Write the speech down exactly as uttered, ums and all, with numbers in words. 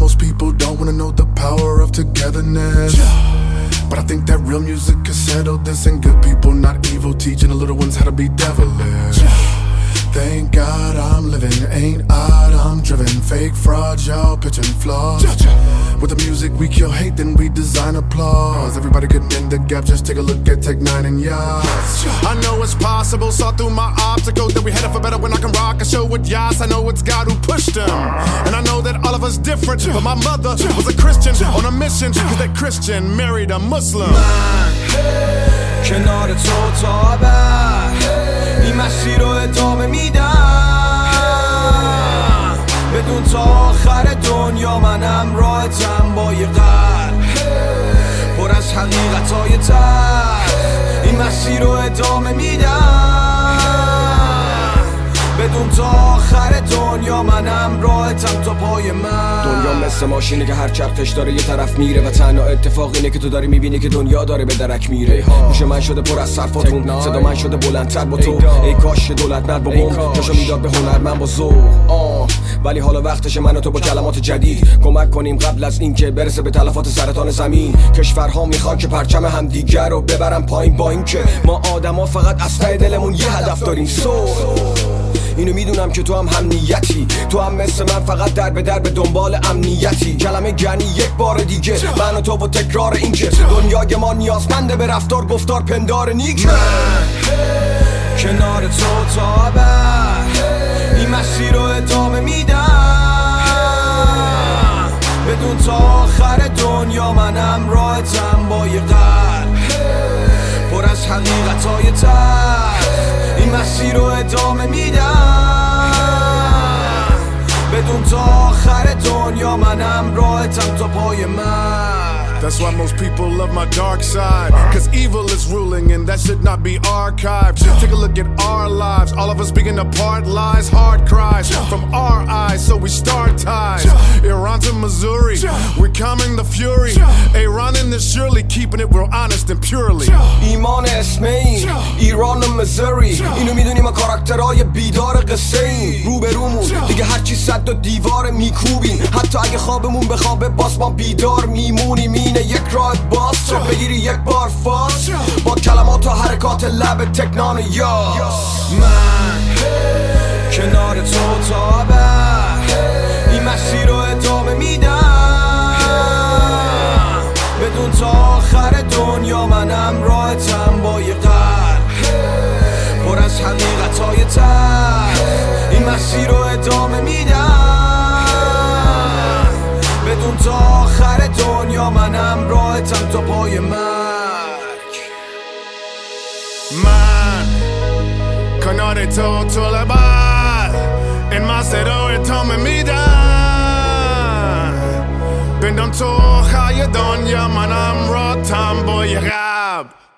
most people don't wanna know the power of togetherness, but I think that real music can settle this, and good people, not evil, teaching the little ones how to be devilish. Thank God I'm living, ain't odd, I'm driven. Fake fraud, y'all pitching flaws. With the music we kill hate, then we design applause. Everybody could mend the gap, just take a look at Tech Nine and Yas. I know it's possible, saw through my obstacles that we headed for better when I can rock a show with Yas. I know it's God who pushed them, and I know that all of us different, but my mother was a Christian on a mission, cause that Christian married a Muslim. من کنار تو تا ابد این مسیر رو ادامه میدم، بدون تا آخر دنیا من همراهتم با یه قلب پر از حقیقت‌های تلخ. این مسیر رو ادامه میدم، بدون تا آخر دنیا من همراهتم تا پای من. دنیا مثل ماشینه که هر چرخش داره یه طرف میره، و تنها اتفاق اینه که تو داری میبینی که دنیا داره به درک میره. گوش من شده پر از صرفاتون، صدا من شده بلندتر با تو. ای کاش دولت ند با بم جاشو میداد به هنرمند با ذوق. آه ولی حالا وقتش من و تو با کلمات جدید کمک کنیم قبل از اینکه برسه به تلفات سرطان زمین. کشورها میخوان که پرچم همدیگر رو ببرن پایین، با اینکه ما آدما فقط از ته دلمون یه هدف داریم. سو اینو میدونم که تو هم هم نیتی، تو هم مثل من فقط در به در به دنبال امنیتی. کلمه گنی یک بار دیگه من و تو با تکرار این که دنیای ما نیازمنده به رفتار گفتار پندار نیک. من کنار تو تا ابد این مسیر رو ادامه میدم، بدون تا آخر دنیا من همراهتم با یه قلب پر از حقیقت‌های تلخ. این مسیر رو ادامه میدم، بدون تا آخر دنیا من همراهتم تا پای من. That's why most people love my dark side, cause evil is ruling and that should not be archived. Take a look at our lives, all of us being apart, lies, hard cries from our eyes, so we start ties. Iran to Missouri, we're calming the fury. Iran in this surely keeping it real honest and purely. ایمان اسم این ایران و مزوری، اینو میدونیم ما کاراکترهای بیدار قصه این. روبرومون دیگه هرچی صد و دیوار میکوبیم، حتی اگه خوابمون بخوابه باز ما بیدار میمونیم. اینه یک راه باز تو بگیری یک بار فاز با کلمات و حرکات لب تکنان و یاس. من کنار تو تا ابد این مسیر رو ادامه میدم، بدون تا آخر دنیا من همراهتم با یه قلب پر از حقیقت‌های تلخ. این مسیر رو ادامه میدم، بدون تا آخر دنیا من همراهتم تا پای مرگ. من کنار تو تا ابد این مسیر رو ادامه میدم، بدون تا آخر دنیا من همراهتم با یه قلب